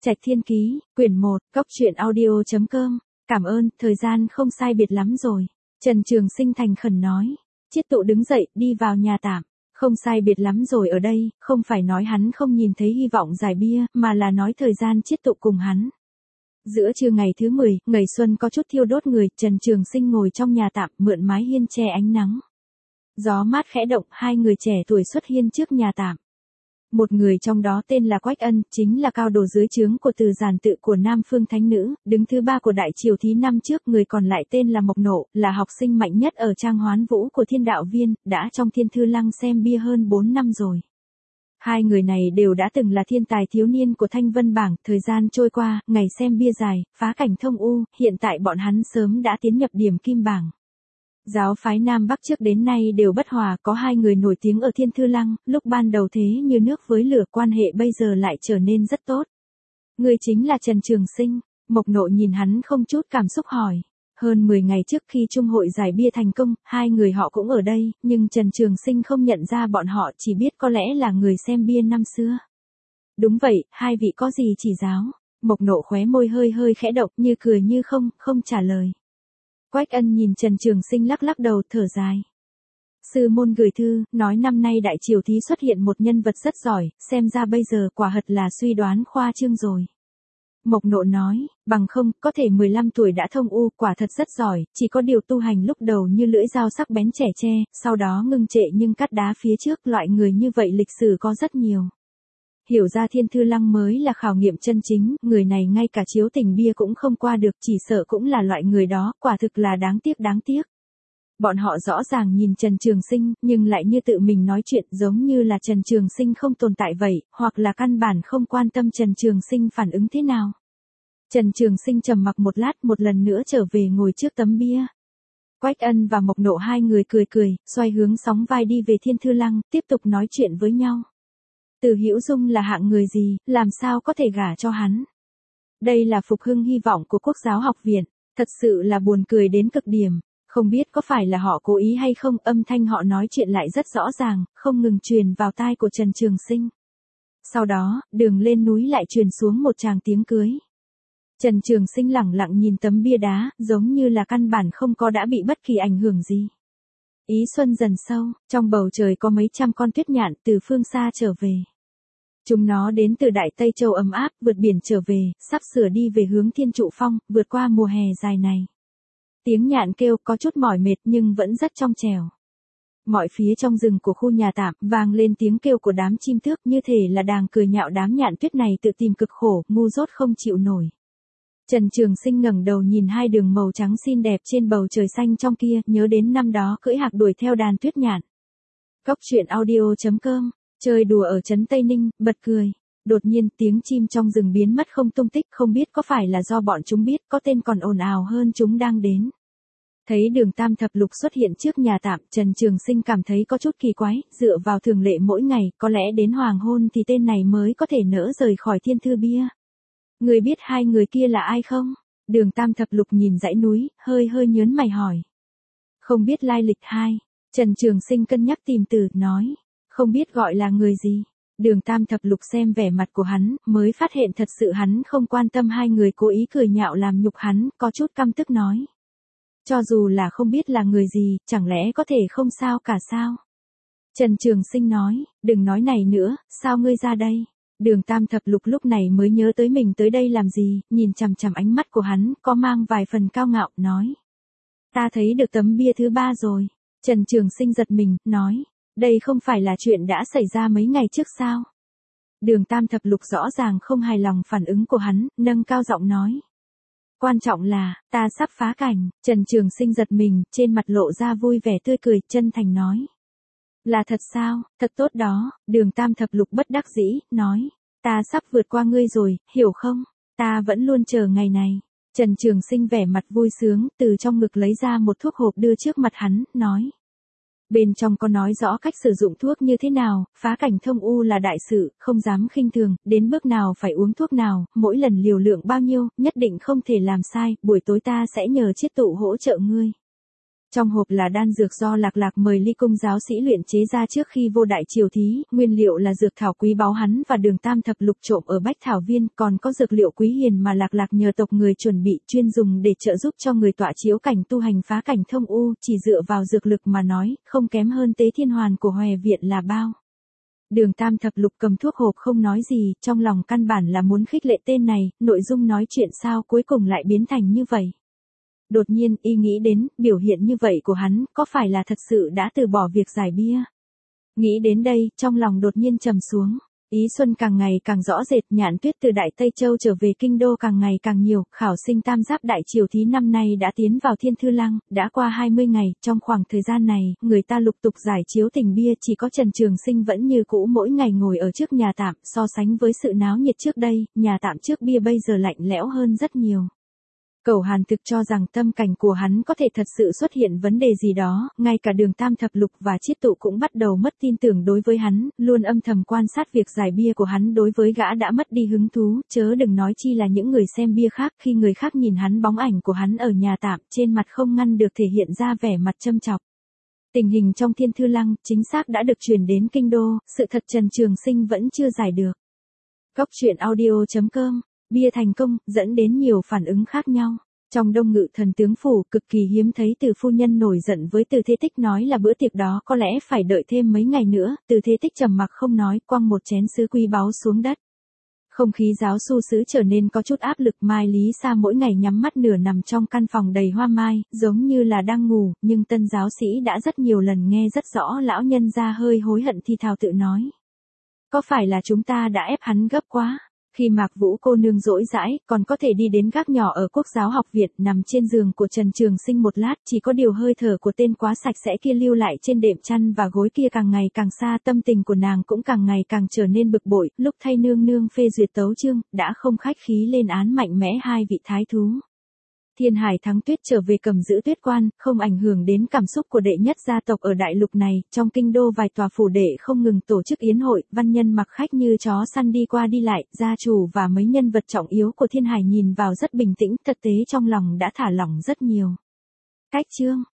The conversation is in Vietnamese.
Trạch Thiên Ký, quyển 1, góc truyện audio.com. Cảm ơn, thời gian không sai biệt lắm rồi. Trần Trường Sinh thành khẩn nói. Chiết Tụ đứng dậy, đi vào nhà tạm. Không sai biệt lắm rồi ở đây, không phải nói hắn không nhìn thấy hy vọng giải bia, mà là nói thời gian Chiết Tụ cùng hắn. Giữa trưa ngày thứ 10, ngày xuân có chút thiêu đốt người, Trần Trường Sinh ngồi trong nhà tạm, mượn mái hiên che ánh nắng. Gió mát khẽ động, hai người trẻ tuổi xuất hiên trước nhà tạm. Một người trong đó tên là Quách Ân, chính là cao đồ dưới trướng của Từ Giản Tự của Nam Phương Thánh Nữ, đứng thứ 3 của Đại Triều Thí năm trước. Người còn lại tên là Mộc Nộ, là học sinh mạnh nhất ở Trang Hoán Vũ của Thiên Đạo Viên, đã trong Thiên Thư Lăng xem bia hơn 4 năm rồi. Hai người này đều đã từng là thiên tài thiếu niên của Thanh Vân Bảng, thời gian trôi qua, ngày xem bia dài, phá cảnh thông u, hiện tại bọn hắn sớm đã tiến nhập điểm kim bảng. Giáo phái Nam Bắc trước đến nay đều bất hòa, có hai người nổi tiếng ở Thiên Thư Lăng, lúc ban đầu thế như nước với lửa, quan hệ bây giờ lại trở nên rất tốt. Người chính là Trần Trường Sinh. Mộc Nộ nhìn hắn không chút cảm xúc hỏi. Hơn 10 ngày trước khi Trung hội giải bia thành công, hai người họ cũng ở đây, nhưng Trần Trường Sinh không nhận ra bọn họ, chỉ biết có lẽ là người xem bia năm xưa. Đúng vậy, hai vị có gì chỉ giáo? Mộc Nộ khóe môi hơi hơi khẽ động, như cười như không, không trả lời. Quách Ân nhìn Trần Trường Sinh lắc lắc đầu, thở dài. Sư môn gửi thư, nói năm nay Đại Triều Thí xuất hiện một nhân vật rất giỏi, xem ra bây giờ quả thật là suy đoán khoa trương rồi. Mộc Nộ nói, bằng không, có thể 15 tuổi đã thông u, quả thật rất giỏi, chỉ có điều tu hành lúc đầu như lưỡi dao sắc bén chẻ tre, sau đó ngưng trệ nhưng cắt đá phía trước, loại người như vậy lịch sử có rất nhiều. Hiểu ra Thiên Thư Lăng mới là khảo nghiệm chân chính, người này ngay cả chiếu tình bia cũng không qua được, chỉ sợ cũng là loại người đó, quả thực là đáng tiếc đáng tiếc. Bọn họ rõ ràng nhìn Trần Trường Sinh, nhưng lại như tự mình nói chuyện, giống như là Trần Trường Sinh không tồn tại vậy, hoặc là căn bản không quan tâm Trần Trường Sinh phản ứng thế nào. Trần Trường Sinh trầm mặc một lát, một lần nữa trở về ngồi trước tấm bia. Quách Ân và Mộc Nộ hai người cười cười, xoay hướng sóng vai đi về Thiên Thư Lăng, tiếp tục nói chuyện với nhau. Từ Hữu Dung là hạng người gì, làm sao có thể gả cho hắn? Đây là phục hưng hy vọng của Quốc giáo học viện, thật sự là buồn cười đến cực điểm. Không biết có phải là họ cố ý hay không, âm thanh họ nói chuyện lại rất rõ ràng, không ngừng truyền vào tai của Trần Trường Sinh. Sau đó, đường lên núi lại truyền xuống một tràng tiếng cưới. Trần Trường Sinh lẳng lặng nhìn tấm bia đá, giống như là căn bản không có đã bị bất kỳ ảnh hưởng gì. Ý xuân dần sâu, trong bầu trời có mấy trăm con tuyết nhạn từ phương xa trở về. Chúng nó đến từ Đại Tây Châu ấm áp, vượt biển trở về, sắp sửa đi về hướng Thiên Trụ Phong, vượt qua mùa hè dài này. Tiếng nhạn kêu có chút mỏi mệt nhưng vẫn rất trong trẻo. Mọi phía trong rừng của khu nhà tạm vang lên tiếng kêu của đám chim tước, như thể là đang cười nhạo đám nhạn tuyết này tự tìm cực khổ, ngu dốt không chịu nổi. Trần Trường Sinh ngẩng đầu nhìn hai đường màu trắng xinh đẹp trên bầu trời xanh trong kia, nhớ đến năm đó cưỡi hạc đuổi theo đàn tuyết nhạn. Góc truyện audio.com, chơi đùa ở trấn Tây Ninh, bật cười. Đột nhiên tiếng chim trong rừng biến mất không tung tích, không biết có phải là do bọn chúng biết có tên còn ồn ào hơn chúng đang đến. Thấy đường Tam Thập Lục xuất hiện trước nhà tạm, Trần Trường Sinh cảm thấy có chút kỳ quái, dựa vào thường lệ mỗi ngày, có lẽ đến hoàng hôn thì tên này mới có thể nỡ rời khỏi Thiên Thư Bia. Người biết hai người kia là ai không? Đường Tam Thập Lục nhìn dãy núi, hơi hơi nhớn mày hỏi. Không biết lai lịch hai. Trần Trường Sinh cân nhắc tìm từ, nói. Không biết gọi là người gì. Đường Tam Thập Lục xem vẻ mặt của hắn, mới phát hiện thật sự hắn không quan tâm hai người cố ý cười nhạo làm nhục hắn, có chút căm tức nói. Cho dù là không biết là người gì, chẳng lẽ có thể không sao cả sao? Trần Trường Sinh nói, đừng nói này nữa, sao ngươi ra đây? Đường Tam Thập Lục lúc này mới nhớ tới mình tới đây làm gì, nhìn chằm chằm ánh mắt của hắn, có mang vài phần cao ngạo, nói. Ta thấy được tấm bia thứ 3 rồi. Trần Trường Sinh giật mình, nói. Đây không phải là chuyện đã xảy ra mấy ngày trước sao? Đường Tam Thập Lục rõ ràng không hài lòng phản ứng của hắn, nâng cao giọng nói. Quan trọng là, ta sắp phá cảnh. Trần Trường Sinh giật mình, trên mặt lộ ra vui vẻ tươi cười, chân thành nói. Là thật sao, thật tốt đó. Đường Tam Thập Lục bất đắc dĩ, nói. Ta sắp vượt qua ngươi rồi, hiểu không? Ta vẫn luôn chờ ngày này. Trần Trường Sinh vẻ mặt vui sướng, từ trong ngực lấy ra một thuốc hộp đưa trước mặt hắn, nói. Bên trong có nói rõ cách sử dụng thuốc như thế nào, phá cảnh thông u là đại sự, không dám khinh thường, đến bước nào phải uống thuốc nào, mỗi lần liều lượng bao nhiêu, nhất định không thể làm sai, buổi tối ta sẽ nhờ Chiết Tụ hỗ trợ ngươi. Trong hộp là đan dược do Lạc Lạc mời Ly Cung giáo sĩ luyện chế ra trước khi vô đại triều thí, nguyên liệu là dược thảo quý báu hắn và Đường Tam Thập Lục trộm ở Bách Thảo Viên, còn có dược liệu quý hiền mà Lạc Lạc nhờ tộc người chuẩn bị chuyên dùng để trợ giúp cho người tọa chiếu cảnh tu hành phá cảnh thông u, chỉ dựa vào dược lực mà nói, không kém hơn Tế Thiên Hoàn của Hòe Viện là bao. Đường Tam Thập Lục cầm thuốc hộp không nói gì, trong lòng căn bản là muốn khích lệ tên này, nội dung nói chuyện sao cuối cùng lại biến thành như vậy. Đột nhiên, y nghĩ đến, biểu hiện như vậy của hắn, có phải là thật sự đã từ bỏ việc giải bia? Nghĩ đến đây, trong lòng đột nhiên trầm xuống. Ý xuân càng ngày càng rõ rệt, Nhạn Tuyết từ Đại Tây Châu trở về kinh đô càng ngày càng nhiều, khảo sinh tam giáp đại triều thí năm nay đã tiến vào Thiên Thư Lăng, đã qua 20 ngày, trong khoảng thời gian này, người ta lục tục giải chiếu tình bia, chỉ có Trần Trường Sinh vẫn như cũ mỗi ngày ngồi ở trước nhà tạm, so sánh với sự náo nhiệt trước đây, nhà tạm trước bia bây giờ lạnh lẽo hơn rất nhiều. Cẩu Hàn thực cho rằng tâm cảnh của hắn có thể thật sự xuất hiện vấn đề gì đó, ngay cả Đường Tam Thập Lục và Chiết Tụ cũng bắt đầu mất tin tưởng đối với hắn, luôn âm thầm quan sát việc giải bia của hắn đối với gã đã mất đi hứng thú, chớ đừng nói chi là những người xem bia khác, khi người khác nhìn hắn bóng ảnh của hắn ở nhà tạm, trên mặt không ngăn được thể hiện ra vẻ mặt châm chọc. Tình hình trong Thiên Thư Lăng, chính xác đã được truyền đến kinh đô, sự thật Trần Trường Sinh vẫn chưa giải được. Góc truyện audio.com, bia thành công, dẫn đến nhiều phản ứng khác nhau. Trong Đông Ngự Thần tướng phủ, cực kỳ hiếm thấy Từ phu nhân nổi giận với Từ Thế Tích nói là bữa tiệc đó có lẽ phải đợi thêm mấy ngày nữa, Từ Thế Tích trầm mặc không nói, quăng một chén sứ quý báu xuống đất. Không khí giáo su xứ trở nên có chút áp lực, Mai Lý Sa mỗi ngày nhắm mắt nửa nằm trong căn phòng đầy hoa mai, giống như là đang ngủ, nhưng tân giáo sĩ đã rất nhiều lần nghe rất rõ lão nhân ra hơi hối hận thì thào tự nói. Có phải là chúng ta đã ép hắn gấp quá? Khi Mạc Vũ cô nương rỗi rãi, còn có thể đi đến gác nhỏ ở Quốc giáo học viện, nằm trên giường của Trần Trường Sinh một lát, chỉ có điều hơi thở của tên quá sạch sẽ kia lưu lại trên đệm chăn và gối kia càng ngày càng xa, tâm tình của nàng cũng càng ngày càng trở nên bực bội, lúc thay nương nương phê duyệt tấu chương, đã không khách khí lên án mạnh mẽ hai vị thái thú. Thiên Hải Thắng Tuyết trở về cầm giữ Tuyết Quan, không ảnh hưởng đến cảm xúc của đệ nhất gia tộc ở đại lục này, trong kinh đô vài tòa phủ đệ không ngừng tổ chức yến hội, văn nhân mặc khách như chó săn đi qua đi lại, gia chủ và mấy nhân vật trọng yếu của Thiên Hải nhìn vào rất bình tĩnh, thực tế trong lòng đã thả lỏng rất nhiều. Cách chương